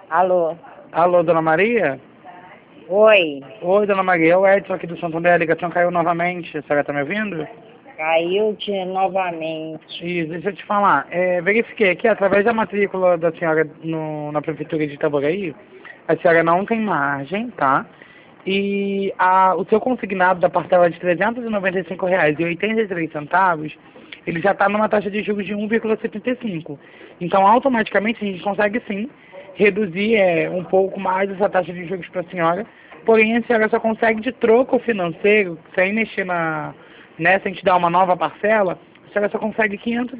Alô? Alô, dona Maria? Oi, Oi, dona Maria, é o Edson aqui do Santander, a ligação caiu novamente, a senhora tá me ouvindo? caiu novamente. Isso, deixa eu te falar, verifiquei aqui, através da matrícula da senhora na Prefeitura de Itaboraí, a senhora não tem margem, tá? E o seu consignado da parcela de R$ 395,83, ele já está numa taxa de juros de 1,75. Então, automaticamente, a gente consegue sim reduzir um pouco mais essa taxa de juros para a senhora, porém a senhora só consegue de troco financeiro, sem mexer nessa, a gente dar uma nova parcela, a senhora só consegue R$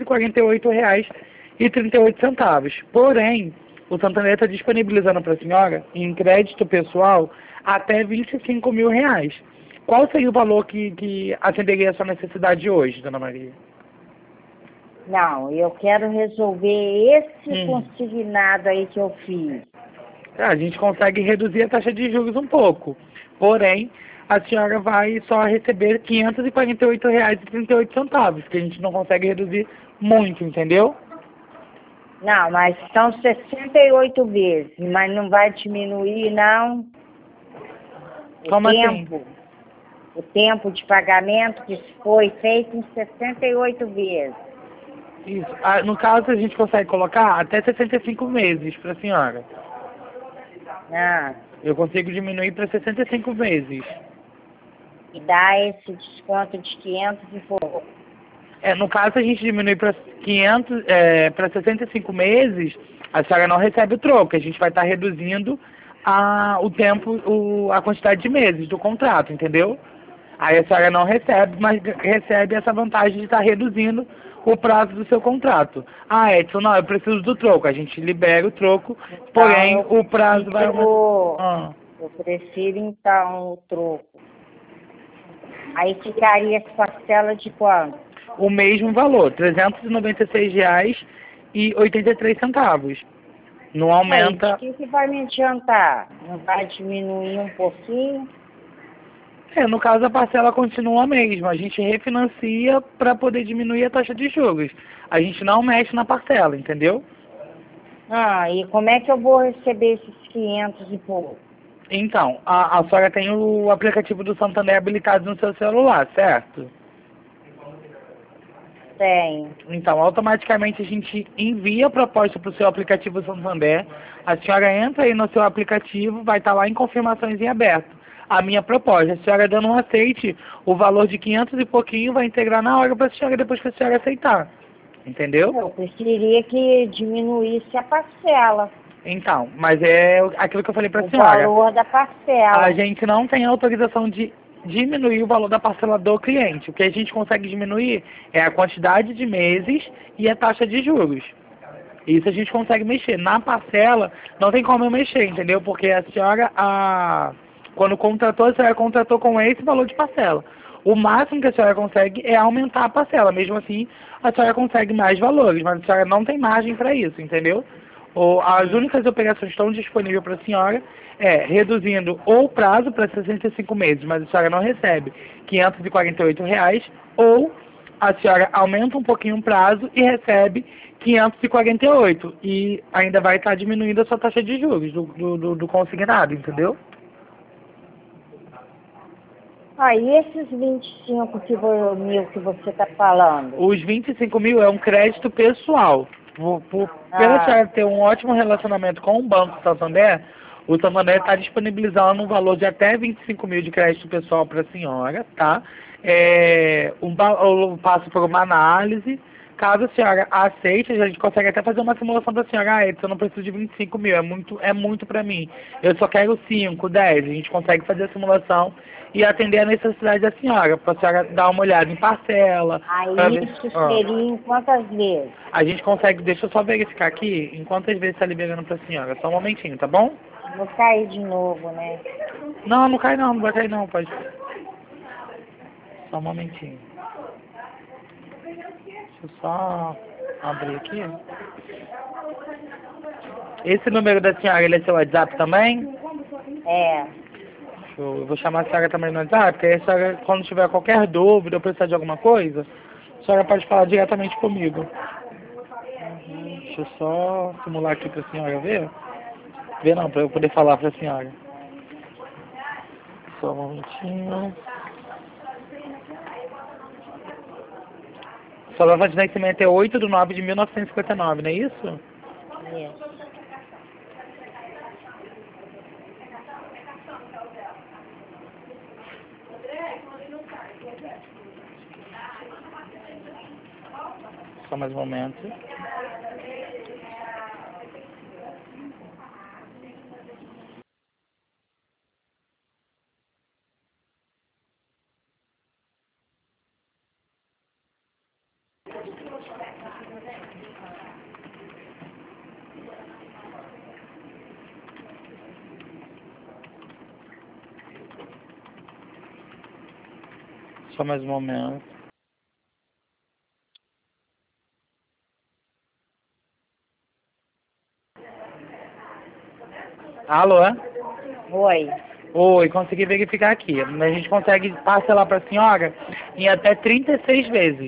548,38. Porém, o Santander está disponibilizando para a senhora, em crédito pessoal, até R$ 25.000. Qual seria o valor que atenderia a sua necessidade hoje, dona Maria? Não, eu quero resolver esse Hum. consignado aí que eu fiz. A gente consegue reduzir a taxa de juros um pouco. Porém, a senhora vai só receber R$ 548,38, que a gente não consegue reduzir muito, entendeu? Não, mas são 68 vezes, mas não vai diminuir, não. O Como assim? tempo, o tempo de pagamento que foi feito em 68 vezes. Isso. No caso, a gente consegue colocar até 65 meses para a senhora. Ah, Eu consigo diminuir para 65 meses. e dá esse desconto de 500 e pouco. No caso, a gente diminui para 65 meses, a senhora não recebe o troco. A gente vai estar reduzindo o tempo, a quantidade de meses do contrato, entendeu? Aí a senhora não recebe, mas recebe essa vantagem de estar reduzindo o prazo do seu contrato. Edson, não, eu preciso do troco. A gente libera o troco, Então, porém o prazo vai aumentar. eu prefiro então o troco. Aí ficaria as parcelas de quanto? O mesmo valor, R$ 396,83. Não Aí, de aumenta. que vai me adiantar? Não vai diminuir um pouquinho? No caso a parcela continua a mesma. A gente refinancia para poder diminuir a taxa de juros. A gente não mexe na parcela, entendeu? Ah, e como é que eu vou receber esses 500 e pouco? Então, a senhora tem o aplicativo do Santander habilitado no seu celular, certo? Tenho. Então, automaticamente a gente envia a proposta para o seu aplicativo Santander. A senhora entra aí no seu aplicativo, vai estar lá em confirmações em aberto. A minha proposta, a senhora dando um aceite, o valor de 500 e pouquinho vai integrar na hora para a senhora depois que a senhora aceitar. Entendeu? Eu preferiria que diminuísse a parcela, Então, mas é aquilo que eu falei para a o senhora. valor da A parcela. gente não tem autorização de diminuir o valor da parcela do cliente. O que a gente consegue diminuir é a quantidade de meses e a taxa de juros. Isso a gente consegue mexer. Na parcela, não tem como eu mexer, entendeu? Porque a senhora, quando contratou, a senhora contratou com esse valor de parcela. O máximo que a senhora consegue é aumentar a parcela. Mesmo assim, a senhora consegue mais valores, mas a senhora não tem margem para isso, entendeu? As únicas operações que estão disponíveis para a senhora reduzindo ou o prazo para 65 meses, mas a senhora não recebe R$ 548, ou a senhora aumenta um pouquinho o prazo e recebe 548 e ainda vai estar diminuindo a sua taxa de juros do consignado, entendeu? Aí esses 25 mil que você está falando. Os 25 mil é um crédito pessoal. Pela Ah, senhora ter um ótimo relacionamento com o Banco Santander, o Santander está disponibilizando um valor de até 25 mil de crédito pessoal para a senhora, tá? Eu passo por uma análise. Caso a senhora aceite, a gente consegue até fazer uma simulação da senhora. Edson, eu não preciso de 25 mil, é muito para mim. Eu só quero 5, 10. A gente consegue fazer a simulação e atender a necessidade da senhora, para a senhora dar uma olhada em parcela. Pra aí ver, isso seria em quantas vezes? a gente consegue, deixa eu só verificar aqui, em quantas vezes está liberando para a senhora. Só um momentinho, tá bom? Vou cair de novo, né? Não, não cai não, não vai cair não, pode. Só um momentinho. Deixa eu só abrir aqui. Esse número da senhora, ele é seu WhatsApp também? É. Eu vou chamar a senhora também no WhatsApp, porque aí a senhora, quando tiver qualquer dúvida ou precisar de alguma coisa, a senhora pode falar diretamente comigo. Uhum. Deixa eu só simular aqui para a senhora ver. Vê não, para eu poder falar para a senhora. Só um momentinho. Sua data de nascimento é 8/9/1959, não é isso? Isso. Só mais um momento. Só mais um momento. Alô? Oi. Oi, consegui verificar aqui. A gente consegue parcelar para a senhora em até 36 vezes.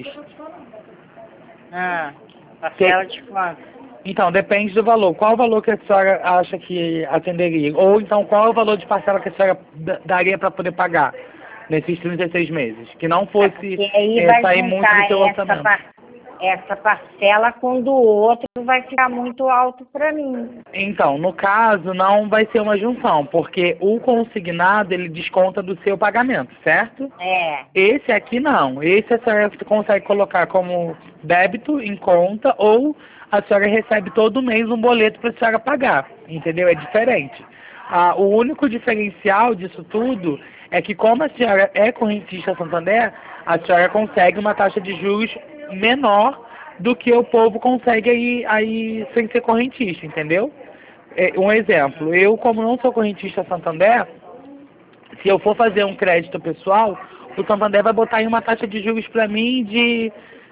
Ah, parcela de quanto? Então, depende do valor. Qual o valor que a senhora acha que atenderia? Ou então, qual é o valor de parcela que a senhora daria para poder pagar nesses 36 meses? Que não fosse Porque aí vai sair muito do juntar seu orçamento. essa parcela com do outro, vai ficar muito alto para mim. Então, no caso, não vai ser uma junção, porque o consignado, ele desconta do seu pagamento, certo? É. Esse aqui não. Esse a senhora consegue colocar como débito em conta ou a senhora recebe todo mês um boleto para a senhora pagar, entendeu? É diferente. O único diferencial disso tudo é que como a senhora é correntista Santander, a senhora consegue uma taxa de juros menor do que o povo consegue aí sem ser correntista, entendeu? Um exemplo, eu como não sou correntista Santander, se eu for fazer um crédito pessoal, o Santander vai botar aí uma taxa de juros para mim de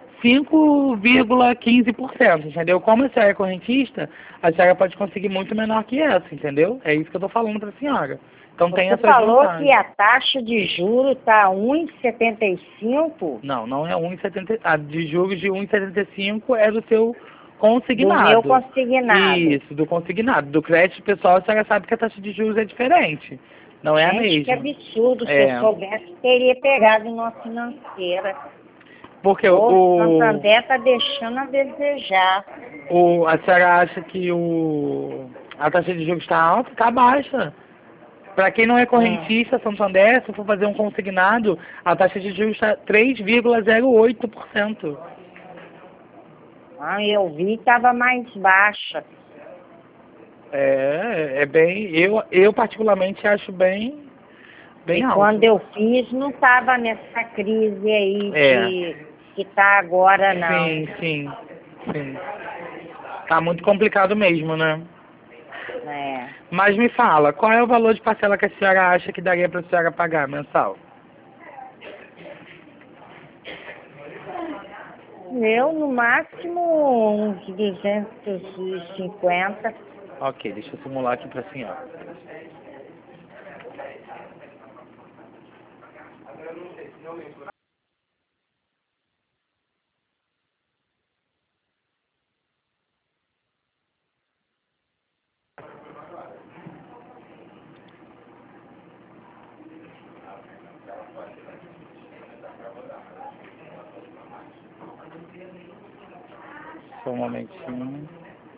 5,15%, entendeu? Como a senhora é correntista, a senhora pode conseguir muito menor que essa, entendeu? É isso que eu estou falando para a senhora. Então tem Você essa falou vantagem. que a taxa de juro está 1,75 Não, não é 1,70. A de juros de 1,75 é do seu do meu consignado. consignado. Isso, do consignado. Do crédito pessoal, a senhora sabe que a taxa de juros é diferente. Não é a Gente, que mesma. absurdo. Se eu É. soubesse, teria pegado numa financeira. Porque O Santander está deixando a desejar. a senhora acha que a taxa de juros está alta? Está baixa. Para quem não é Hum. correntista, Santander, se for fazer um consignado, a taxa de juros está 3,08%. Ah, eu vi, estava mais baixa. É bem, eu particularmente acho bem E alto. quando eu fiz, não estava nessa crise aí É, que está agora, não. sim. Tá muito complicado mesmo, né? É. Mas me fala, qual é o valor de parcela que a senhora acha que daria para a senhora pagar mensal? Eu, no máximo, uns 250. Ok, deixa eu simular aqui para a senhora. Só um momentinho.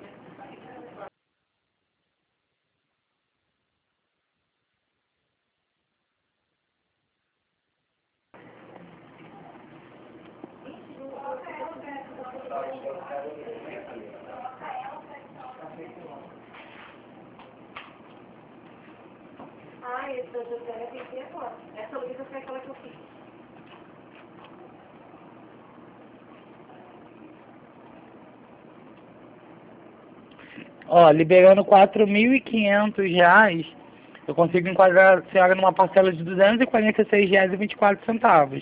Ah, esse da José tem que ser agora. Essa Luísa foi aquela que eu fiz. Ó, liberando R$ 4.500, eu consigo enquadrar a senhora numa parcela de R$ 246,24.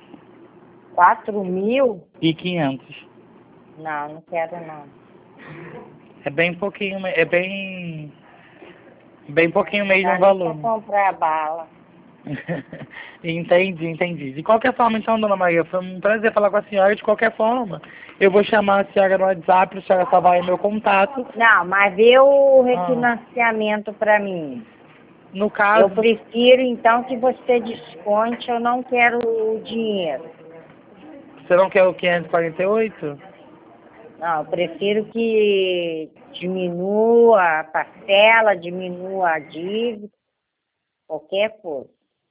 4.000? E 500. Não, não quero, não. É bem pouquinho, bem pouquinho Não mesmo dá o nem valor. para comprar bala. Entendi, entendi. De qualquer forma, então, dona Maria, foi um prazer falar com a senhora. De qualquer forma, eu vou chamar a senhora no WhatsApp, a senhora salvar aí meu contato. Não, mas vê o refinanciamento para mim. No Eu caso, prefiro, então, que você desconte, eu não quero o dinheiro. você não quer o 548? Não, eu prefiro que diminua a parcela, diminua a dívida, qualquer coisa.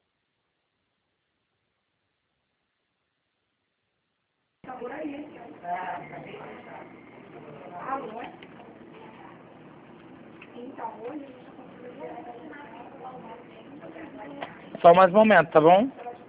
Só mais um momento, tá bom?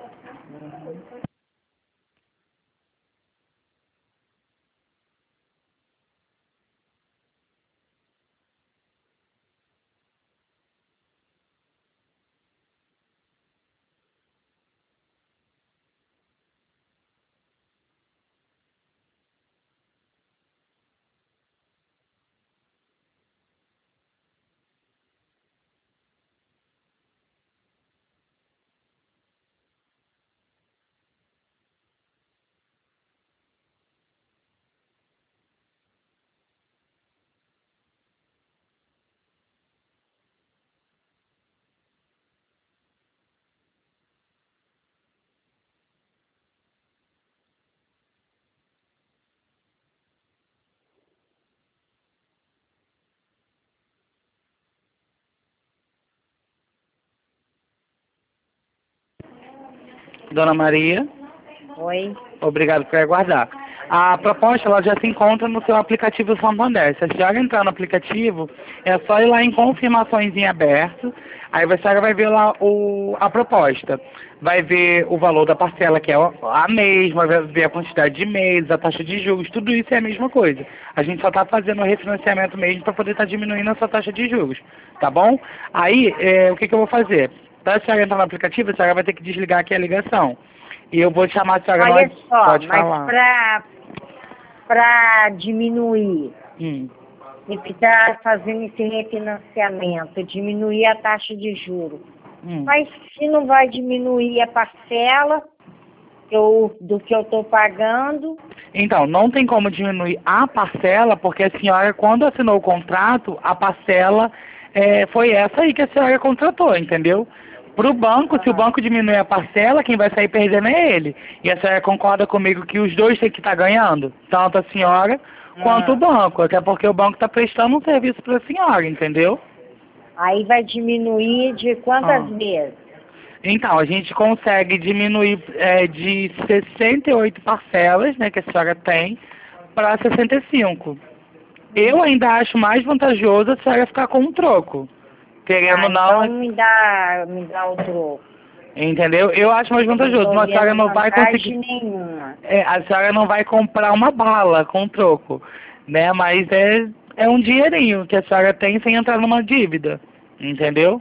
Dona Maria, Oi? obrigado por aguardar. A proposta ela já se encontra no seu aplicativo Santander. Se a senhora entrar no aplicativo, é só ir lá em confirmações em aberto. Aí a senhora vai ver lá a proposta. Vai ver o valor da parcela, que é a mesma, vai ver a quantidade de meses, a taxa de juros, tudo isso é a mesma coisa. A gente só está fazendo o refinanciamento mesmo para poder estar diminuindo essa taxa de juros, tá bom? Aí, o que eu vou fazer? Para a senhora entrar no aplicativo, a senhora vai ter que desligar aqui a ligação. E eu vou chamar a senhora... Olha só, Pode mas falar. para diminuir, Hum. se ficar fazendo esse refinanciamento, diminuir a taxa de juros. Mas se não vai diminuir a parcela do que eu estou pagando, Então, não tem como diminuir a parcela, porque a senhora, quando assinou o contrato, a parcela foi essa aí que a senhora contratou, entendeu? Para o banco, se o banco diminuir a parcela, quem vai sair perdendo é ele. E a senhora concorda comigo que os dois têm que estar ganhando? Tanto a senhora quanto o banco, até porque o banco está prestando um serviço para a senhora, entendeu? aí vai diminuir de quantas vezes? Então, a gente consegue diminuir de 68 parcelas, né, que a senhora tem, para 65. Eu ainda acho mais vantajoso a senhora ficar com um troco. Querendo ou não, Então me dá o troco. entendeu? Eu acho mais vantajoso, mas a senhora não vai conseguir... nenhuma. a senhora não vai comprar uma bala com troco, né? Mas é um dinheirinho que a senhora tem sem entrar numa dívida, entendeu?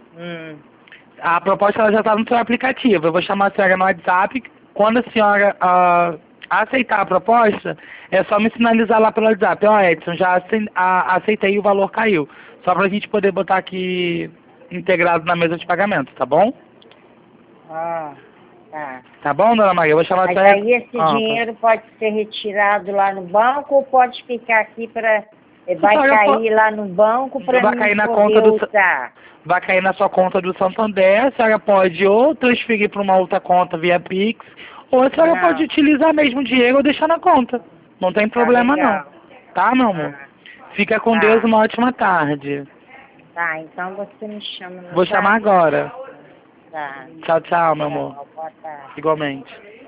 A proposta ela já está no seu aplicativo. Eu vou chamar a senhora no WhatsApp. Quando a senhora aceitar a proposta, é só me sinalizar lá pelo WhatsApp. Ó, Edson, já aceitei e o valor caiu. Só para a gente poder botar aqui integrado na mesa de pagamento, tá bom? Tá. Tá bom, dona Maria? Eu vou chamar a Mas senhora... aí esse dinheiro pode ser retirado lá no banco ou pode ficar aqui para... Vai cair lá no banco para vai mim cair na poder conta usar. Vai cair na sua conta do Santander. A senhora pode ou transferir para uma outra conta via Pix, ou a senhora pode utilizar mesmo o dinheiro ou deixar na conta. Não tem problema não. Tá, meu amor? Fica com Deus, uma ótima tarde. Tá, então você me chama. Vou chamar agora. Tá. Tchau, tchau, meu amor. Boa tarde. Igualmente.